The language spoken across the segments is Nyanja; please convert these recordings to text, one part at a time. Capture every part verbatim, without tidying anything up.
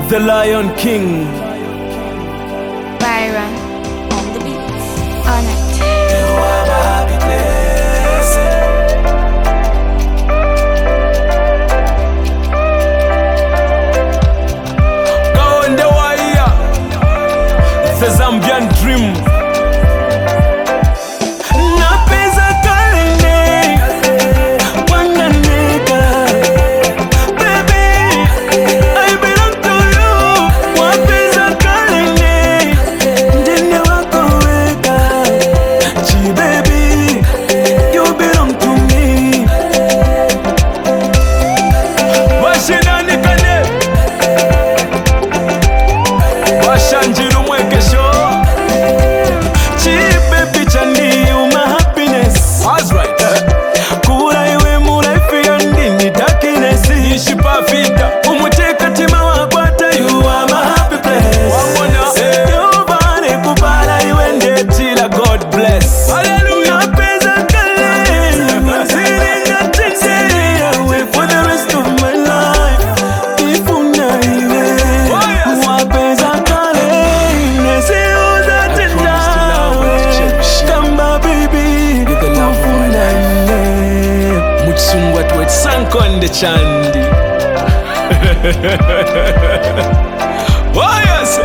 The Lion King. Byron on the beats. On it. You are my happy place. Go in the wire. The Zambian dream. Konde Chandi. Oh yes.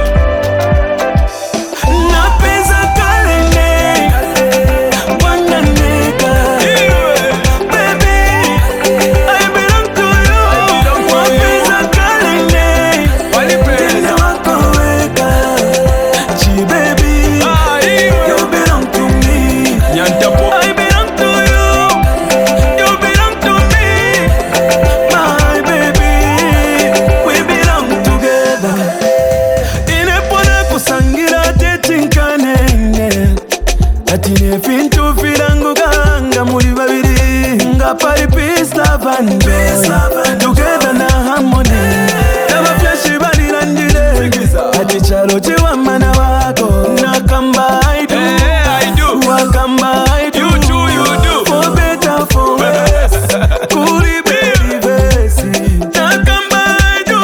Atine fintu firangu ganga muri babiri nga pari peace love and joy together na harmony Naba fyashi barirangire ati chalo chiwa mana wako nakamba I do hey, I do wakamba I do you do you do for better for worse kuri baby vesi nakamba I do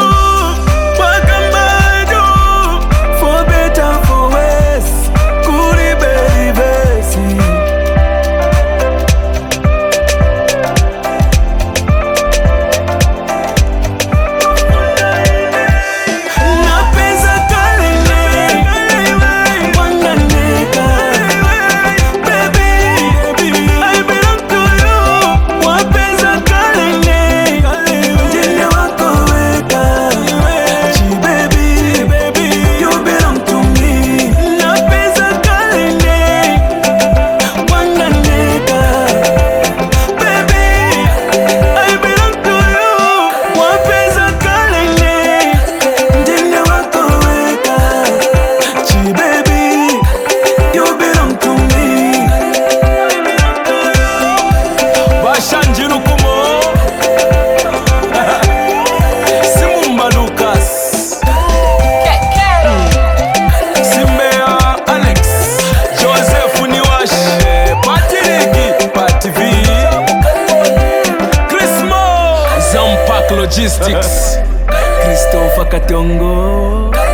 wakamba I do for better for worse kuri baby Logistics Christopher Katongo.